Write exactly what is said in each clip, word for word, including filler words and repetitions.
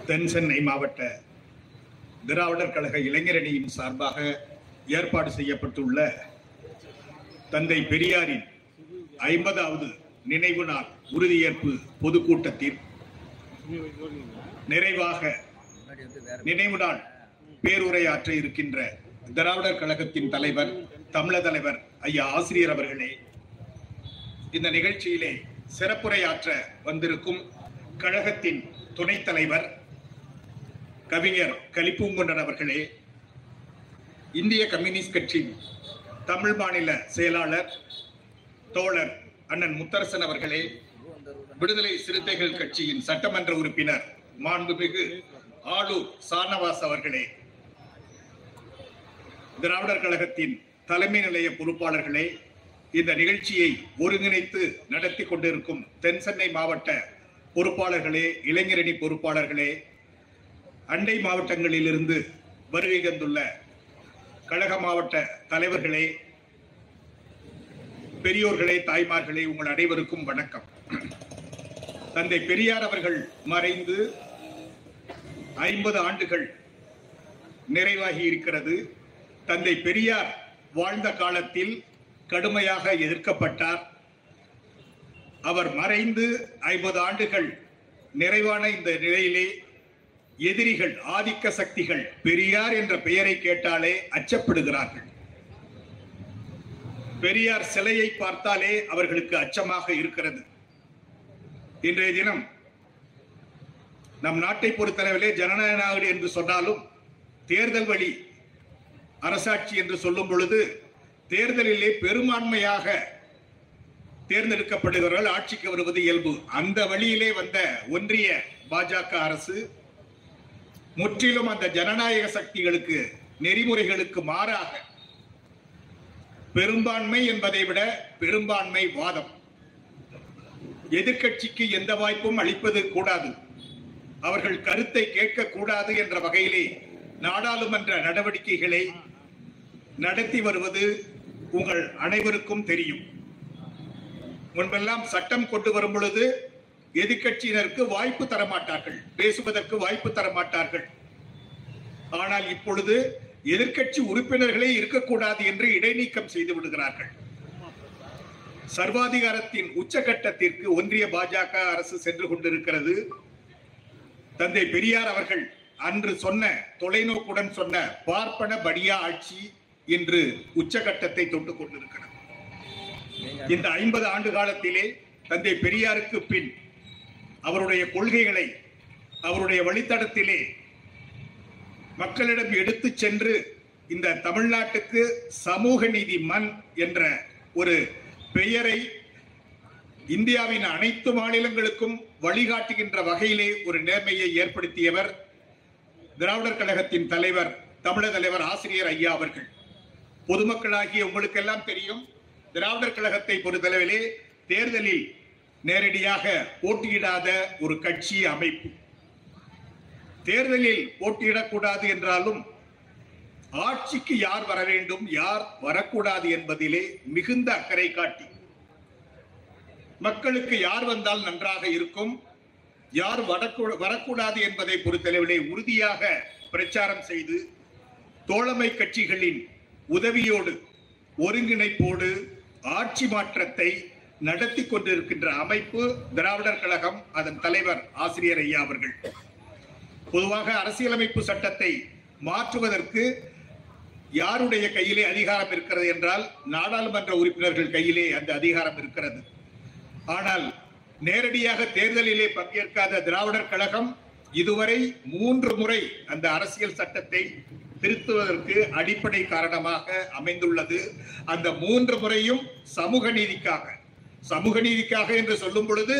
தென் சென்னை மாவட்ட திராவிடர் கழக இளைஞரணியின் சார்பாக ஏற்பாடு செய்யப்பட்டுள்ள தந்தை பெரியாரின் ஐம்பதாவது நினைவு நாள் உறுதியேற்பு பொதுக்கூட்டத்தில் நிறைவாக நினைவு நாள் பேருரையாற்ற இருக்கின்ற திராவிடர் கழகத்தின் தலைவர் தமிழக தலைவர் ஐயா ஆசிரியர் அவர்களே, இந்த நிகழ்ச்சியிலே சிறப்புரையாற்ற வந்திருக்கும் கழகத்தின் துணைத் தலைவர் கவிஞர் கலிப்பூங்குன்றன் அவர்களே, இந்திய கம்யூனிஸ்ட் கட்சி தமிழ் மாநில செயலாளர் தோழர் அண்ணன் முத்தரசன் அவர்களே, விடுதலை சிறுத்தைகள் கட்சியின் சட்டமன்ற உறுப்பினர் மாண்புமிகு ஆளூர் சானவாஸ் அவர்களே, திராவிடர் கழகத்தின் தலைமை நிலைய பொறுப்பாளர்களே, இந்த நிகழ்ச்சியை ஒருங்கிணைத்து நடத்தி கொண்டிருக்கும் தென் சென்னை மாவட்ட பொறுப்பாளர்களே, இளைஞரணி பொறுப்பாளர்களே, அண்டை மாவட்டங்களில் இருந்து வருகை தந்துள்ள கழக மாவட்ட தலைவர்களே, பெரியோர்களே, தாய்மார்களே, உங்கள் அனைவருக்கும் வணக்கம். தந்தை பெரியார் அவர்கள் மறைந்து ஐம்பது ஆண்டுகள் நிறைவாகி இருக்கிறது. தந்தை பெரியார் வாழ்ந்த காலத்தில் கடுமையாக எதிர்க்கப்பட்டார். அவர் மறைந்து ஐம்பது ஆண்டுகள் நிறைவான இந்த நிலையிலே எதிரிகள், ஆதிக்க சக்திகள் பெரியார் என்ற பெயரை கேட்டாலே அச்சப்படுகிறார்கள். பெரியார் சிலையை பார்த்தாலே அவர்களுக்கு அச்சமாக இருக்கிறது. இன்றைய தினம் நம் நாட்டை பொறுத்தளவிலே ஜனநாயக நாடு என்று சொன்னாலும் தேர்தல் வழி அரசாட்சி என்று சொல்லும் பொழுது தேர்தலிலே பெரும்பான்மையாக தேர்ந்தெடுக்கப்படுகிறவர்கள் ஆட்சிக்கு வருவது இயல்பு. அந்த வழியிலே வந்த ஒன்றிய பாஜக அரசு முற்றிலும் அந்த ஜனநாயக சக்திகளுக்கு, நெறிமுறைகளுக்கு மாறாக பெரும்பான்மை என்பதை விட பெரும்பான்மை வாதம், எதிர்கட்சிக்கு எந்த வாய்ப்பும் அளிப்பது கூடாது, அவர்கள் கருத்தை கேட்க கூடாது என்ற வகையிலே நாடாளுமன்ற நடவடிக்கைகளை நடத்தி வருவது உங்கள் அனைவருக்கும் தெரியும். முன்பெல்லாம் சட்டம் கொண்டு வரும் பொழுது எதிர்கட்சியினருக்கு வாய்ப்பு தரமாட்டார்கள், பேசுவதற்கு வாய்ப்பு தரமாட்டார்கள். ஆனால் இப்பொழுது எதிர்கட்சி உறுப்பினர்களே இருக்கக்கூடாது என்று இடைநீக்கம் செய்து விடுகிறார்கள். சர்வாதிகாரத்தின் உச்சகட்டத்திற்கு ஒன்றிய பாஜக அரசு சென்று கொண்டிருக்கிறது. தந்தை பெரியார் அவர்கள் அன்று சொன்ன, தொலைநோக்குடன் சொன்ன பார்ப்பன படியா ஆட்சி இன்று உச்சகட்டத்தை தொட்டுக் கொண்டிருக்கிறது. இந்த ஐம்பது ஆண்டு காலத்திலே தந்தை பெரியாருக்கு பின் அவருடைய கொள்கைகளை அவருடைய வழித்தடத்திலே மக்களிடம் எடுத்து சென்று இந்த தமிழ்நாட்டுக்கு சமூக நீதி மண் என்ற ஒரு பெயரை இந்தியாவின் அனைத்து மாநிலங்களுக்கும் வழிகாட்டுகின்ற வகையிலே ஒரு நேர்மையை ஏற்படுத்தியவர் திராவிடர் கழகத்தின் தலைவர் தமிழக தலைவர் ஆசிரியர் ஐயா அவர்கள். பொதுமக்களாகிய உங்களுக்கெல்லாம் தெரியும், திராவிடர் கழகத்தை பொறுத்தளவிலே தேர்தலில் நேரடியாக போட்டியிடாத ஒரு கட்சி அமைப்பு. தேர்தலில் போட்டியிடக்கூடாது என்றாலும் ஆட்சிக்கு யார் வர வேண்டும், யார் வரக்கூடாது என்பதிலே மிகுந்த அக்கறை காட்டி மக்களுக்கு யார் வந்தால் நன்றாக இருக்கும், யார் வரக்கூடாது என்பதை பொறுத்தளவிலே உறுதியாக பிரச்சாரம் செய்து தோழமை கட்சிகளின் உதவியோடு, ஒருங்கிணைப்போடு ஆட்சி மாற்றத்தை நடத்தி கொண்டிருக்கின்ற அமைப்பு திராவிடர் கழகம், அதன் தலைவர் ஆசிரியர் ஐயா அவர்கள். பொதுவாக அரசியலமைப்பு சட்டத்தை மாற்றுவதற்கு யாருடைய கையிலே அதிகாரம் இருக்கிறது என்றால் நாடாளுமன்ற உறுப்பினர்கள் கையிலே அந்த அதிகாரம் இருக்கிறது. ஆனால் நேரடியாக தேர்தலிலே பங்கேற்காத திராவிடர் கழகம் இதுவரை மூன்று முறை அந்த அரசியல் சட்டத்தை திருத்துவதற்கு அடிப்படை காரணமாக அமைந்துள்ளது. அந்த மூன்று முறையும் சமூக நீதிக்காக. சமூக நீதிக்காக என்று சொல்லும் பொழுது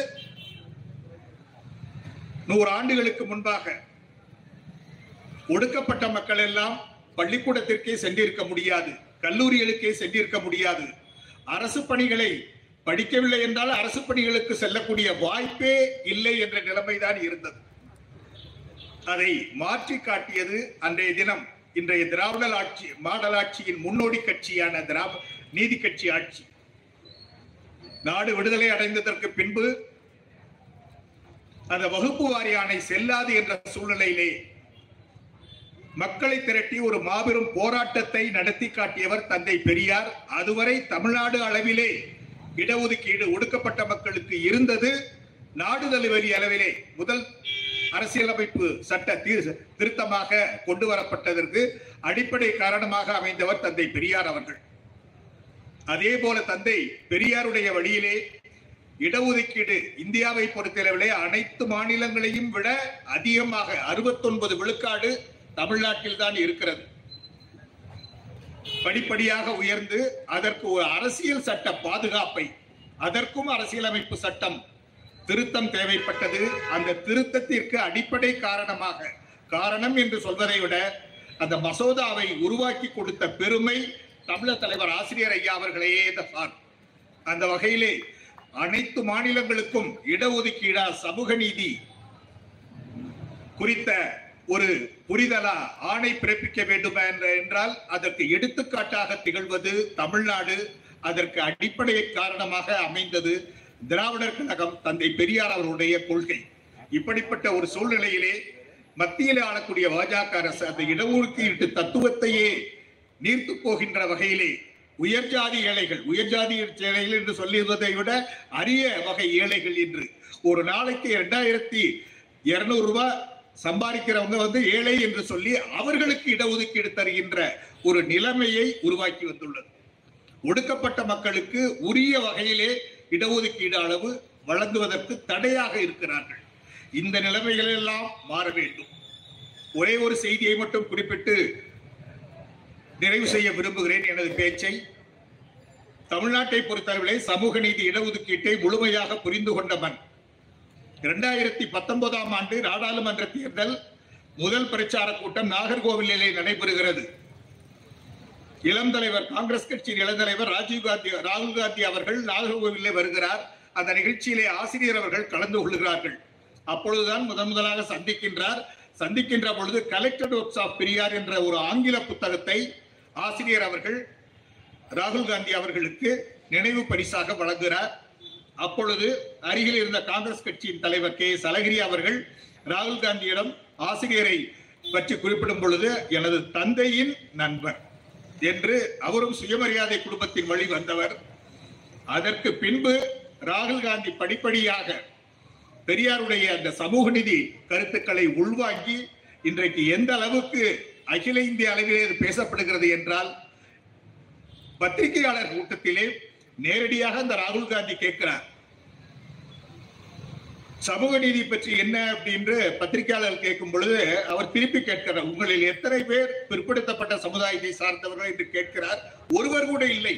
நூறு ஆண்டுகளுக்கு முன்பாக ஒடுக்கப்பட்ட மக்கள் எல்லாம் பள்ளிக்கூடத்திற்கே சென்றிருக்க முடியாது, கல்லூரிகளுக்கே சென்றிருக்க முடியாது, அரசு பணிகளை படிக்கவில்லை என்றால் அரசு பணிகளுக்கு செல்லக்கூடிய வாய்ப்பே இல்லை என்ற நிலைமைதான் இருந்தது. அதை மாற்றி காட்டியது அன்றைய தினம் இன்றைய திராவிடர் ஆட்சி, மாடல் ஆட்சியின் முன்னோடி கட்சியான திராவிட நீதி கட்சி ஆட்சி. நாடு விடுதலை அடைந்ததற்கு பின்பு அந்த வகுப்பு வாரி ஆணை செல்லாது என்ற சூழ்நிலையிலே மக்களை திரட்டி ஒரு மாபெரும் போராட்டத்தை நடத்தி காட்டியவர் தந்தை பெரியார். அதுவரை தமிழ்நாடு அளவிலே இடஒதுக்கீடு ஒடுக்கப்பட்ட மக்களுக்கு இருந்தது. நாடு தழுவிய அளவிலே முதல் அரசியலமைப்பு சட்ட திருத்தமாக கொண்டு வரப்பட்டதற்கு அடிப்படை காரணமாக அமைந்தவர் தந்தை பெரியார் அவர்கள். அதே போல தந்தை பெரியாருடைய வழியிலே இடஒதுக்கீடு இந்தியாவை பொறுத்தளவிலே அனைத்து மாநிலங்களையும் விட அதிகமாக அறுபத்தி ஒன்பது விழுக்காடு தமிழ்நாட்டில் தான் இருக்கிறது. படிப்படியாக உயர்ந்து அதற்கு ஒரு அரசியல் சட்ட பாதுகாப்பை, அதற்கும் அரசியலமைப்பு சட்டம் திருத்தம் தேவைப்பட்டது. அந்த திருத்தத்திற்கு அடிப்படை காரணமாக, காரணம் என்று சொல்வதை விட அந்த மசோதாவை உருவாக்கி கொடுத்த பெருமை தமிழர் தலைவர் ஆசிரியர் ஐயா அவர்களையே தான். அந்த வகையிலே அனைத்து மாநிலங்களுக்கும் இடஒதுக்கீடா சமூக நீதி குறித்த ஒரு புரிதலா ஆணை பிறப்பிக்க வேண்டும் என்றால் அதற்கு எடுத்துக்காட்டாக திகழ்வது தமிழ்நாடு. அதற்கு அடிப்படை காரணமாக அமைந்தது திராவிடர் கழகம், தந்தை பெரியார் அவருடைய கொள்கை. இப்படிப்பட்ட ஒரு சூழ்நிலையிலே மத்தியில் ஆளக்கூடிய பாஜக அரசு அந்த இடஒதுக்கீட்டு தத்துவத்தையே நீர்த்து போகின்ற வகையிலே உயர் ஜாதி ஏழைகள், உயர் ஜாதி ஏழைகள் என்று சொல்லுவதை விட அரிய வகை ஏழைகள் என்று ஒரு நாளைக்கு இரண்டாயிரத்தி இருநூறு ரூபாய் சம்பாதிக்கிறவங்க வந்து ஏழை என்று சொல்லி அவர்களுக்கு இடஒதுக்கீடு தருகின்ற ஒரு நிலைமையை உருவாக்கி வந்துள்ளது. ஒடுக்கப்பட்ட மக்களுக்கு உரிய வகையிலே இடஒதுக்கீடு அளவு வழங்குவதற்கு தடையாக இருக்கிறார்கள். இந்த நிலைமைகள் எல்லாம் மாற வேண்டும். ஒரே ஒரு செய்தியை மட்டும் குறிப்பிட்டு நிறைவு செய்ய விரும்புகிறேன் எனது பேச்சை. தமிழ்நாட்டை பொறுத்தவரை சமூக நீதி இடஒதுக்கீட்டை முழுமையாக புரிந்து கொண்டவன். இரண்டாயிரத்தி பத்தொன்பதாம் ஆண்டு நாடாளுமன்ற தேர்தல் முதல் பிரச்சார கூட்டம் நாகர்கோவிலிலே நடைபெறுகிறது. இளம் தலைவர், காங்கிரஸ் கட்சியின் இளந்தலைவர் ராஜீவ் காந்தி ராகுல் காந்தி அவர்கள் நாகர்கோவிலே வருகிறார். அந்த நிகழ்ச்சியிலே ஆசிரியர் அவர்கள் கலந்து கொள்கிறார்கள். அப்பொழுதுதான் முதன் முதலாக சந்திக்கின்றார். சந்திக்கின்ற பொழுது கலெக்டட் ஒர்க்ஸ் ஆஃப் பெரியார் என்ற ஒரு ஆங்கில புத்தகத்தை ஆசிரியர் அவர்கள் ராகுல் காந்தி அவர்களுக்கு நினைவு பரிசாக வழங்குகிறார். அப்பொழுது அருகில் இருந்த காங்கிரஸ் கட்சியின் தலைவர் கே எஸ் அழகிரி அவர்கள் ராகுல் காந்தியிடம் ஆசிரியரை பற்றி குறிப்பிடும் பொழுது எனது தந்தையின் நண்பர் என்று, அவரும் சுயமரியாதை குடும்பத்தின் வழி வந்தவர். அதற்கு பின்பு ராகுல் காந்தி படிப்படியாக பெரியாருடைய அந்த சமூக நீதி கருத்துக்களை உள்வாங்கி இன்றைக்கு எந்த அளவுக்கு அகில இந்திய அளவிலே பேசப்படுகிறது என்றால், பத்திரிகையாளர் கூட்டத்திலே நேரடியாக அந்த ராகுல் காந்தி கேட்கிறார், சமூக நீதி பற்றி என்ன அப்படின்னு பத்திரிகையாளர் கேட்கும் பொழுது அவர் திருப்பி கேட்கிறார், உங்களில் எத்தனை பேர் பிற்படுத்தப்பட்ட சமுதாயத்தை சார்ந்தவர்கள் என்று கேட்கிறார். ஒருவர் கூட இல்லை.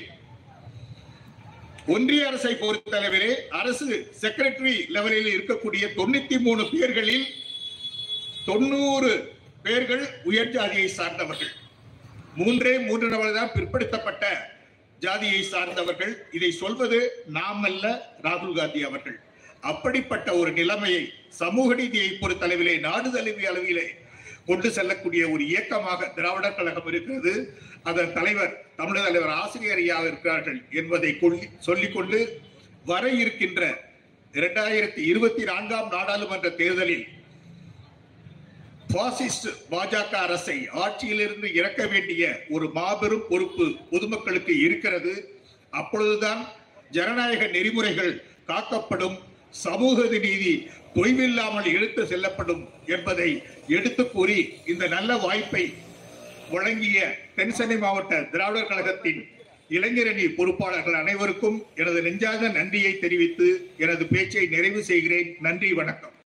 ஒன்றிய அரசை பொறுத்தளவிலே அரசு செக்ரட்டரி லெவலில் இருக்கக்கூடிய தொண்ணூத்தி மூணு பேர்களில் தொண்ணூறு பேர்கள் உயர் ஜாதியை சார்ந்தவர்கள், மூன்றே மூன்று நபர்கள் தான் பிற்படுத்தப்பட்ட ஜாதியை சார்ந்தவர்கள். இதை சொல்வது நாம் அல்ல, ராகுல் காந்தி அவர்கள். அப்படிப்பட்ட ஒரு நிலைமையை சமூக நீதியை பொறுத்தளவிலே நாடு தழுவிய அளவிலே கொண்டு செல்லக்கூடிய ஒரு இயக்கமாக திராவிடர் கழகம் இருக்கிறது. அதன் தலைவர் தமிழக தலைவர் ஆசிரியர் ஐயா இருக்கிறார்கள் என்பதை சொல்லிக்கொண்டு வர இருக்கின்ற இரண்டாயிரத்தி இருபத்தி நான்காம் நாடாளுமன்ற தேர்தலில் பாசிஸ்ட் பாஜக அரசை ஆட்சியிலிருந்து இறக்க வேண்டிய ஒரு மாபெரும் பொறுப்பு பொதுமக்களுக்கு இருக்கிறது. அப்பொழுதுதான் ஜனநாயக நெறிமுறைகள் காக்கப்படும், சமூக நீதி தொய்வில்லாமல் இழுத்து செல்லப்படும் என்பதை எடுத்து கூறி இந்த நல்ல வாய்ப்பை வழங்கிய தென்சென்னை மாவட்ட திராவிடர் கழகத்தின் இளைஞரணி பொறுப்பாளர்கள் அனைவருக்கும் எனது நெஞ்சார்ந்த நன்றியை தெரிவித்து எனது பேச்சை நிறைவு செய்கிறேன். நன்றி, வணக்கம்.